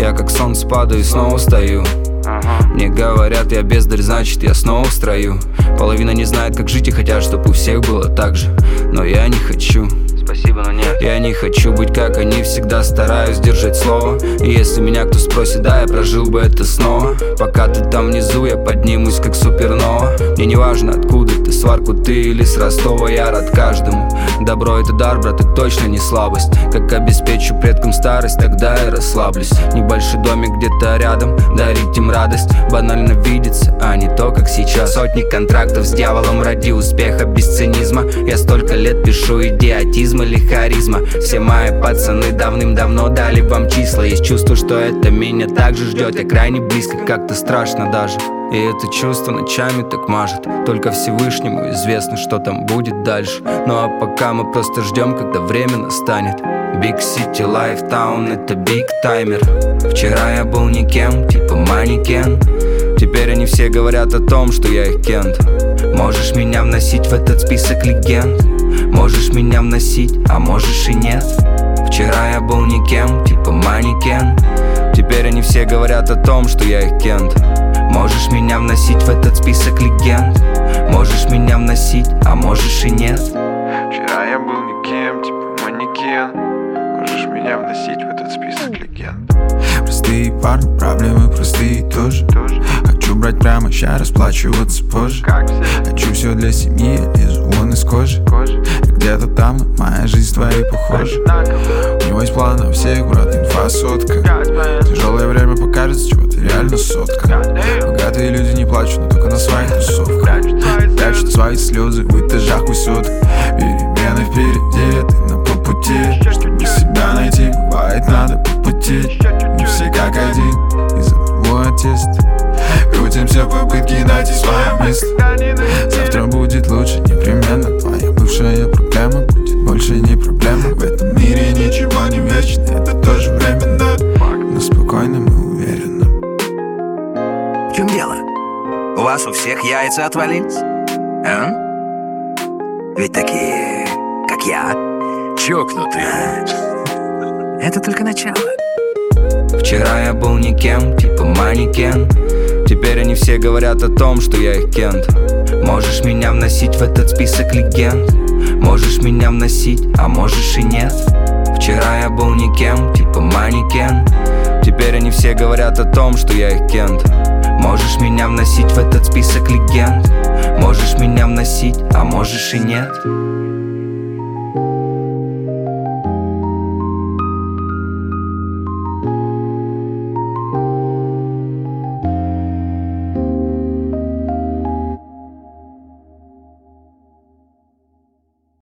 Я как солнце падаю и снова встаю. Мне говорят, я бездарь, значит я снова в строю. Половина не знает, как жить, и хотят, чтобы у всех было так же. Но я не хочу. Спасибо, но нет. Я не хочу быть как они, всегда стараюсь держать слово. И если меня кто спросит, да, я прожил бы это снова. Пока ты там внизу, я поднимусь как супернова. Мне не важно, откуда ты, с Воркуты или с Ростова. Я рад каждому. Добро — это дар, брат, и точно не слабость. Как обеспечу предкам старость, тогда я расслаблюсь. Небольшой домик где-то рядом, дарить им радость. Банально видится, а не то, как сейчас. Сотни контрактов с дьяволом ради успеха без цинизма. Я столько лет пишу идиотизм или харизма. Все мои пацаны давным-давно дали вам числа. Есть чувство, что это меня также ждет. Я крайне близко, как-то страшно даже. И это чувство ночами так мажет. Только Всевышнему известно, что там будет дальше. Ну а пока мы просто ждем, когда время настанет. Big City Life Town — это big таймер. Вчера я был никем, типа манекен. Теперь они все говорят о том, что я их кент. Можешь меня вносить в этот список легенд. Можешь меня вносить, а можешь и нет. Вчера я был никем, типа манекен. Теперь они все говорят о том, что я их кент. Можешь меня вносить в этот список легенд. Можешь меня вносить, а можешь и нет. Вчера я был никем, типа манекен. Можешь меня вносить в этот список легенд. Простые парни, проблемы простые тоже. Хочу брать прямо ща, расплачиваться позже. Хочу все для семьи, я лезу вон из кожи. И где-то там, но моя жизнь с твоей похожа. У него есть планы у всех, брат, инфа сотка. Тяжелое время покажется, чего ты реально сотка. Богатые люди не плачут, но только на своих тусовках. Прячут свои слезы в этажах высоток. Перемены впереди, ты на полпути. Чтобы себя найти, бывает надо попутеть. Не все как один, из одного теста. Крутимся в попытке найти свое место. Завтра будет лучше, непременно. Твоя бывшая проблема будет больше не проблема. В этом мире ничего не вечно, это тоже временно. Но спокойно мы уверены. В чем дело? У вас у всех яйца отвалились? А? Ведь такие, как я, чокнутые. Это только начало. Вчера я был никем, типа манекен. Теперь они все говорят о том, что я их кент. Можешь меня вносить в этот список легенд. Можешь меня вносить, а можешь и нет. Вчера я был никем, типа манекен. Теперь они все говорят о том, что я их кент. Можешь меня вносить в этот список легенд. Можешь меня вносить, а можешь и нет.